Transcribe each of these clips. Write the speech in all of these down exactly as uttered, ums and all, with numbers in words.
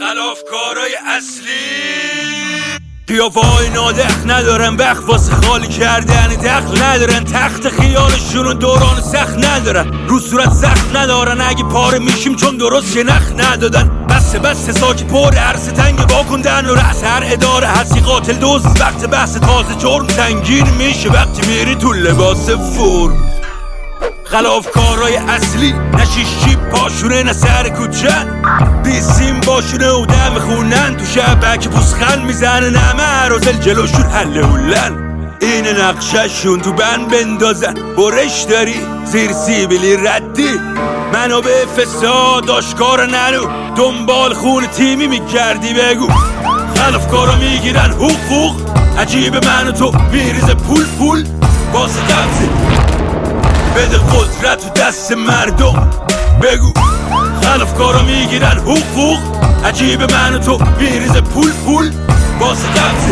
خلافکارای اصلی قیافه‌های نادخ ندارن، بخ واسه خالی کردن دخل ندارن، تخت خیالشون دوران سخت ندارن، رو صورت سخت ندارن، اگه پاره میشیم چون درست شنخ ندادن. بسه بسه ساکی پر عرصه تنگ واکندن و رأس هر اداره هستی قاتل دوز. وقت بحث تازه جرم سنگین میشه وقتی میری تو لباس فرم. خلافکارای اصلی نه شیشی پاشونه نه سر کوچن، بیسیم باشونه و دم خونن، تو شبک پوسخن میزنه نمه عرازل جلوشون حله هولن. اینه نقششون تو بند بندازن، برش داری زیر سیبیلی ردی، منابع فساد آشکار ننو، دنبال خون تیمی میگردی بگو. خلافکارا میگیرن حقوق، عجیب من و تو میریزه پول پول واسه قبضه، بده قدرت تو دست مردم بگو. خلافکارا میگیرن حقوق، عجیب من و تو میریزه پول پول واسه قبضه،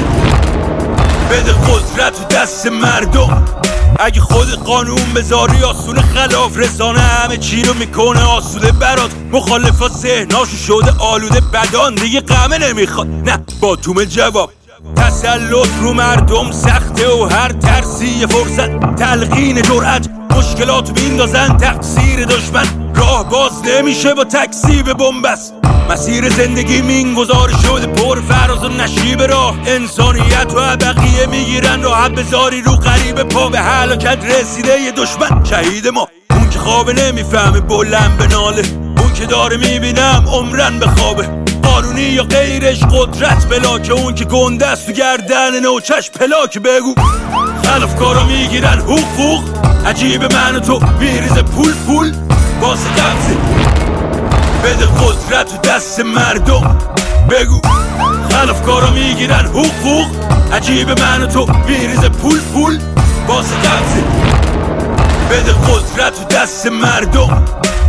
بده قدرت تو دست مردم. اگه خود قانون بذاری آسونه، خلاف رسانه همه چی رو میکنه آسوده برات. مخالفا ذهناشو شده آلوده بدان، دیگه قمه نمیخواد نه با تومه جواب. تسلط رو مردم سخته و هر ترسی یه فرصت، تلقین جرأت مشکلات میندازن تقصیر دشمن. راه باز نمیشه با تکذیب بنبست، مسیر زندگی مینگذار شده پر فراز و نشیب راه. انسانیت و بقیه میگیرن راحت بذاری رو غریبه، پا به هلاکت رسیده یه دشمن شهید ما. اون که خوابه نمیفهمه بلند به ناله، اون که داره میبینم عمرن به خوابه. قانونی یا غیرش قدرت بلاکه، اون که گنده است تو گردن نوچش پلاک بگو. خلافکارا میگیرن حقوق، عجیب من و تو میریزه پول پول واسه قبضه، بده قدرت تو دست مردم بگو. خلافکارا میگیرن حقوق، عجیب من و تو میریزه پول پول واسه قبضه، بده قدرت تو دست مردم.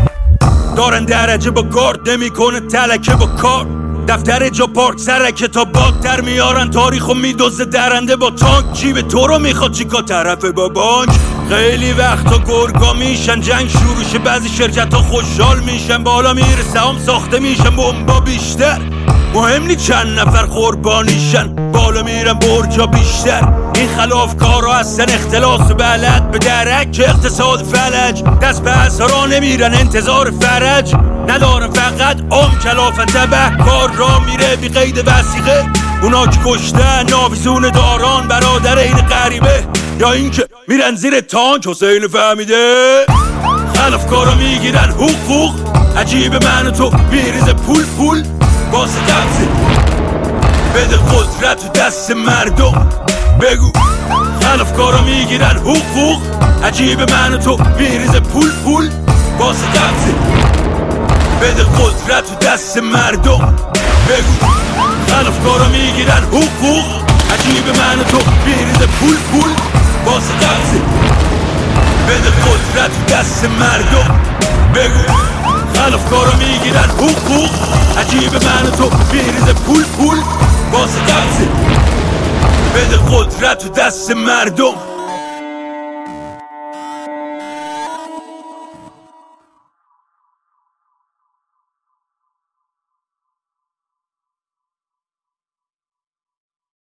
دارن درجه با گارد نمیکنه تلکه با کار، دفتر جا پارک سرکه تا باگ در میارن، تاریخو میدوزه درنده با تانک. جیب تو رو میخواد چیکار طرف با بانک. خیلی وقتا گرگا میشن جنگ شروع شه، بعضی شرکت ها خوشحال میشن بالا میره سهام ساخته میشن بمبا بیشتر. مهم نی چند نفر قربانیشن بالا میرن برجا بیشتر. این خلافکارا هستن اختلاس بلد به درک اقتصاد فلج، دست به اسرا نمیرن انتظار فرج ندارن، فقط عم کلافن تبه کار را میره بی قید وثیقه. اونا که کشتن ناویزون داران برادر این غریبه، یا اینکه میرن زیر تانک حسین فهمیده. خلافکارا میگیرن حقوق، عجیب من و تو میریزه پول پول واسه قبضه، بده قدرت تو دست مردم بگو. خلافکارا میگیرن حقوق، عجیب من و تو میریزه پول پول واسه قبضه، بده قدرت تو دست مردم بگو. خلافکارا میگیرن حقوق، عجیب من و تو میریزه پول پول واسه قبضه، بده قدرت تو دست مردم بگو. خلافکارا میگیرن حقوق، عجیب من و تو میریزه پول پول واسه قبضه، بده قدرت تو دست مردم.